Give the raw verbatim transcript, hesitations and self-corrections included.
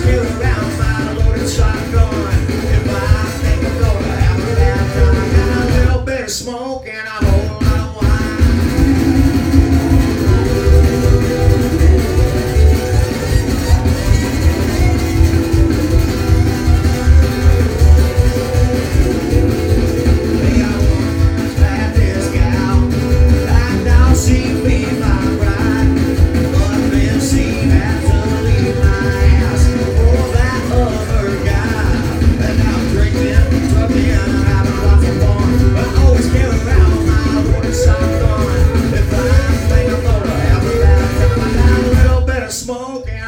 carry around my loaded shotgun. If I think I'm gonna have a bad time, I got a little bit of smoke and a whole lot of wine. Hey, I once had this gal, I now she be my bride, but then she had to leave my house for that other guy. And now I'm drinking, trucking, having lots of fun. I always carry around my loaded shotgun. If I think I'm gonna have a bad time, I got a little bit of smoke and